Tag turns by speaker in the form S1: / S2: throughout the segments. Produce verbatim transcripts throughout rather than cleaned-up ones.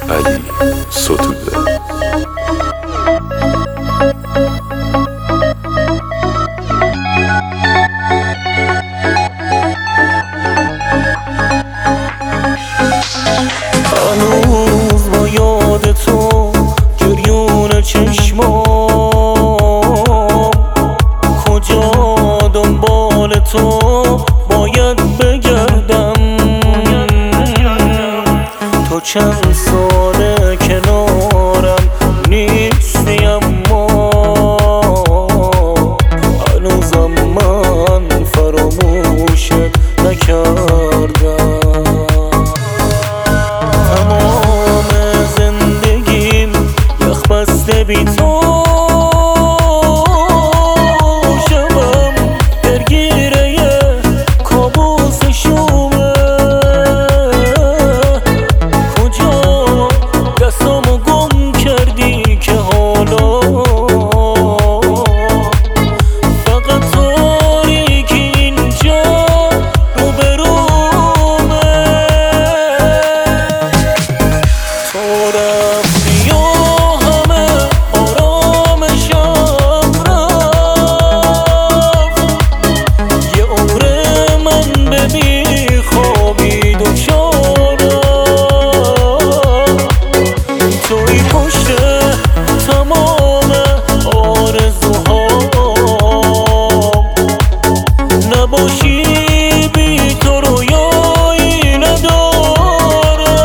S1: علی ستوده.
S2: هنوز با یاد تو گریون چشمام، کجا دنبال تو باید بگردم. تو چند ساله کنارم نیستی، اما هنوزم من فراموشت نکردم. تمام زندگیم یخ بسته بی تو، شبم درگیره کابوس شومه. کجا دستامو گم کردی که حالا فقط تاریکی اینجا روبرومه. تو رفتی و همه آرامشم رفت، یه عمر من به بی خوابی دوچارم. توی پشت تمام آرزوهام، نباشی بی تو رویایی ندارم.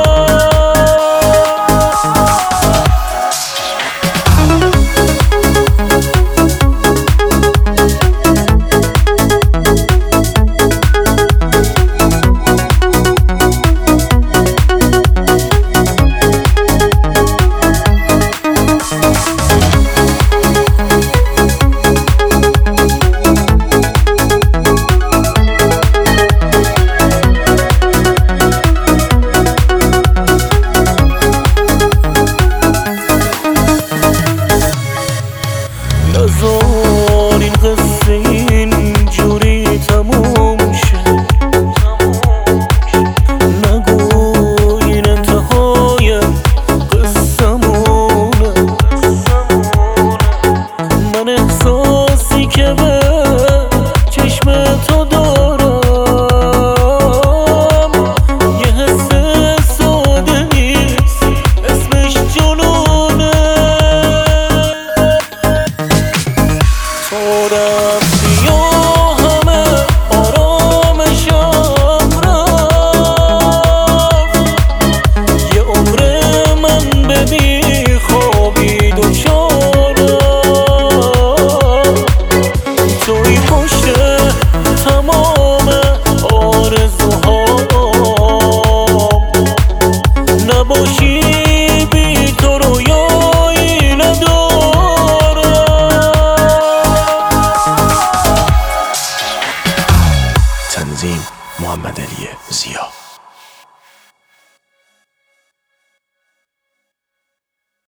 S2: نذار این قصه اینجوری تموم شه، نگو این انتهای قصه‌مونه. من احساسی که به چشم تو دارم یه حس ساده نیست، اسمش جنونه. تو رفتی و همه آرامشم رفت، یه عمر من به بی خوابی دوچارم. توی پشت تمام آرزوهام، نباشی بی تو رویایی ندارم.
S3: تنظیم محمد علی زیا.